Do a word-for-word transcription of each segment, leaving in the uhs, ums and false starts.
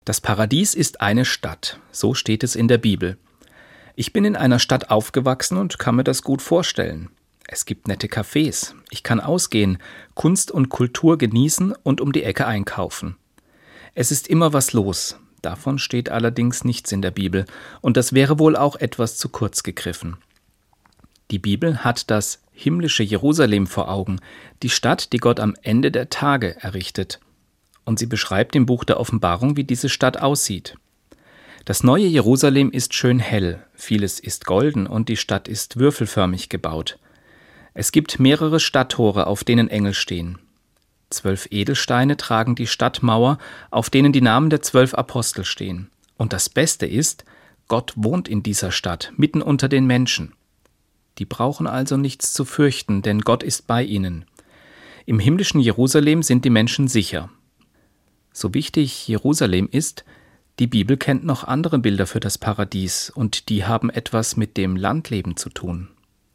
Das Paradies ist eine Stadt, so steht es in der Bibel. Ich bin in einer Stadt aufgewachsen und kann mir das gut vorstellen. Es gibt nette Cafés, ich kann ausgehen, Kunst und Kultur genießen und um die Ecke einkaufen. Es ist immer was los, davon steht allerdings nichts in der Bibel, und das wäre wohl auch etwas zu kurz gegriffen. Die Bibel hat das himmlische Jerusalem vor Augen, die Stadt, die Gott am Ende der Tage errichtet. Und sie beschreibt im Buch der Offenbarung, wie diese Stadt aussieht. Das neue Jerusalem ist schön hell, vieles ist golden und die Stadt ist würfelförmig gebaut. Es gibt mehrere Stadttore, auf denen Engel stehen. Zwölf Edelsteine tragen die Stadtmauer, auf denen die Namen der zwölf Apostel stehen. Und das Beste ist, Gott wohnt in dieser Stadt, mitten unter den Menschen. Die brauchen also nichts zu fürchten, denn Gott ist bei ihnen. Im himmlischen Jerusalem sind die Menschen sicher. So wichtig Jerusalem ist, die Bibel kennt noch andere Bilder für das Paradies und die haben etwas mit dem Landleben zu tun.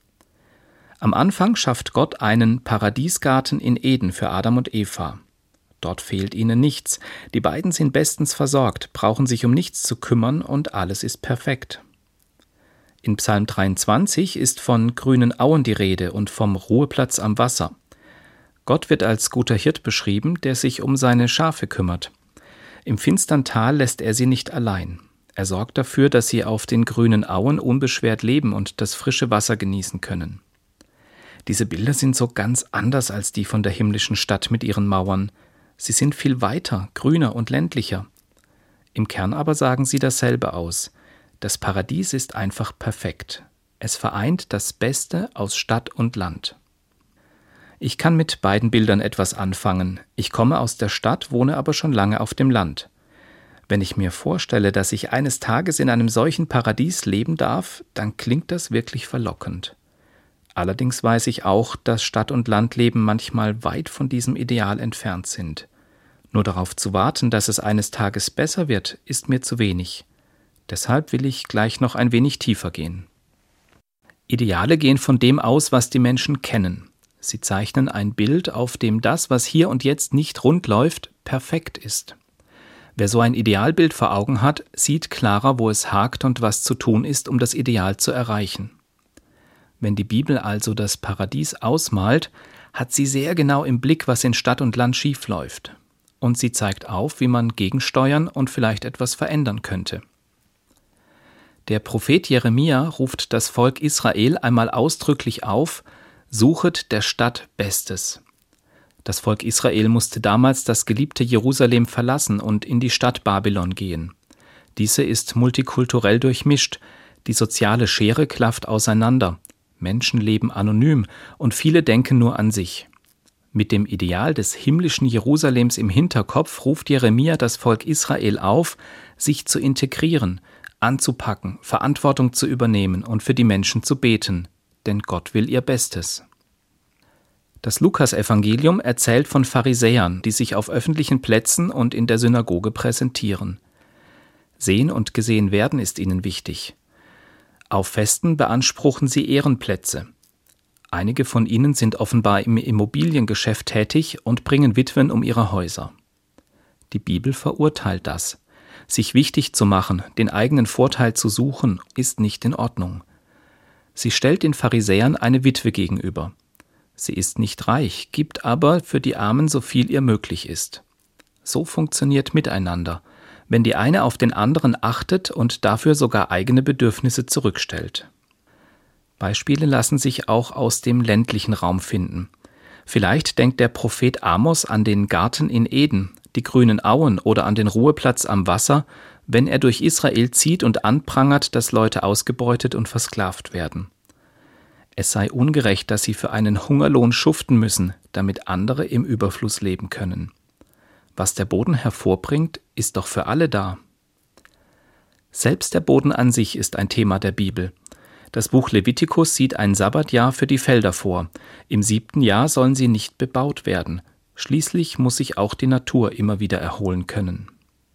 Am Anfang schafft Gott einen Paradiesgarten in Eden für Adam und Eva. Dort fehlt ihnen nichts, die beiden sind bestens versorgt, brauchen sich um nichts zu kümmern und alles ist perfekt. In Psalm dreiundzwanzig ist von grünen Auen die Rede und vom Ruheplatz am Wasser. Gott wird als guter Hirt beschrieben, der sich um seine Schafe kümmert. Im finstern Tal lässt er sie nicht allein. Er sorgt dafür, dass sie auf den grünen Auen unbeschwert leben und das frische Wasser genießen können. Diese Bilder sind so ganz anders als die von der himmlischen Stadt mit ihren Mauern. Sie sind viel weiter, grüner und ländlicher. Im Kern aber sagen sie dasselbe aus. Das Paradies ist einfach perfekt. Es vereint das Beste aus Stadt und Land. Ich kann mit beiden Bildern etwas anfangen. Ich komme aus der Stadt, wohne aber schon lange auf dem Land. Wenn ich mir vorstelle, dass ich eines Tages in einem solchen Paradies leben darf, dann klingt das wirklich verlockend. Allerdings weiß ich auch, dass Stadt- und Landleben manchmal weit von diesem Ideal entfernt sind. Nur darauf zu warten, dass es eines Tages besser wird, ist mir zu wenig. Deshalb will ich gleich noch ein wenig tiefer gehen. Ideale gehen von dem aus, was die Menschen kennen. Sie zeichnen ein Bild, auf dem das, was hier und jetzt nicht rund läuft, perfekt ist. Wer so ein Idealbild vor Augen hat, sieht klarer, wo es hakt und was zu tun ist, um das Ideal zu erreichen. Wenn die Bibel also das Paradies ausmalt, hat sie sehr genau im Blick, was in Stadt und Land schiefläuft. Und sie zeigt auf, wie man gegensteuern und vielleicht etwas verändern könnte. Der Prophet Jeremia ruft das Volk Israel einmal ausdrücklich auf: Suchet der Stadt Bestes. Das Volk Israel musste damals das geliebte Jerusalem verlassen und in die Stadt Babylon gehen. Diese ist multikulturell durchmischt, die soziale Schere klafft auseinander, Menschen leben anonym und viele denken nur an sich. Mit dem Ideal des himmlischen Jerusalems im Hinterkopf ruft Jeremia das Volk Israel auf, sich zu integrieren, anzupacken, Verantwortung zu übernehmen und für die Menschen zu beten. Denn Gott will ihr Bestes. Das Lukas-Evangelium erzählt von Pharisäern, die sich auf öffentlichen Plätzen und in der Synagoge präsentieren. Sehen und gesehen werden ist ihnen wichtig. Auf Festen beanspruchen sie Ehrenplätze. Einige von ihnen sind offenbar im Immobiliengeschäft tätig und bringen Witwen um ihre Häuser. Die Bibel verurteilt das. Sich wichtig zu machen, den eigenen Vorteil zu suchen, ist nicht in Ordnung. Sie stellt den Pharisäern eine Witwe gegenüber. Sie ist nicht reich, gibt aber für die Armen so viel ihr möglich ist. So funktioniert Miteinander, wenn die eine auf den anderen achtet und dafür sogar eigene Bedürfnisse zurückstellt. Beispiele lassen sich auch aus dem ländlichen Raum finden. Vielleicht denkt der Prophet Amos an den Garten in Eden, die grünen Auen oder an den Ruheplatz am Wasser, wenn er durch Israel zieht und anprangert, dass Leute ausgebeutet und versklavt werden. Es sei ungerecht, dass sie für einen Hungerlohn schuften müssen, damit andere im Überfluss leben können. Was der Boden hervorbringt, ist doch für alle da. Selbst der Boden an sich ist ein Thema der Bibel. Das Buch Levitikus sieht ein Sabbatjahr für die Felder vor. Im siebten Jahr sollen sie nicht bebaut werden. Schließlich muss sich auch die Natur immer wieder erholen können.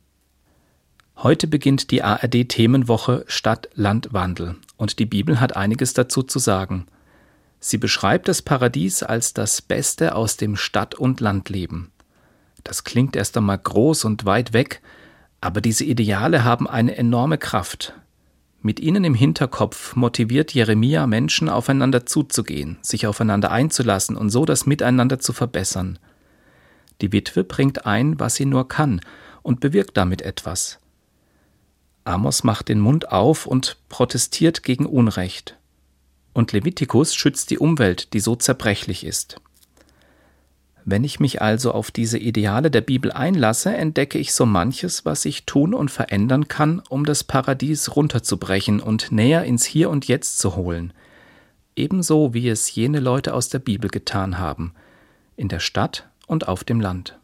Heute beginnt die A R D-Themenwoche Stadt-Land-Wandel und die Bibel hat einiges dazu zu sagen. Sie beschreibt das Paradies als das Beste aus dem Stadt- und Landleben. Das klingt erst einmal groß und weit weg, Aber diese Ideale haben eine enorme Kraft. Mit ihnen im Hinterkopf motiviert Jeremia Menschen, aufeinander zuzugehen, sich aufeinander einzulassen und so das Miteinander zu verbessern. Die Witwe bringt ein, was sie nur kann, und bewirkt damit etwas. Amos macht den Mund auf und protestiert gegen Unrecht. Und Levitikus schützt die Umwelt, die so zerbrechlich ist. Wenn ich mich also auf diese Ideale der Bibel einlasse, entdecke ich so manches, was ich tun und verändern kann, um das Paradies runterzubrechen und näher ins Hier und Jetzt zu holen. Ebenso wie es jene Leute aus der Bibel getan haben, in der Stadt und auf dem Land.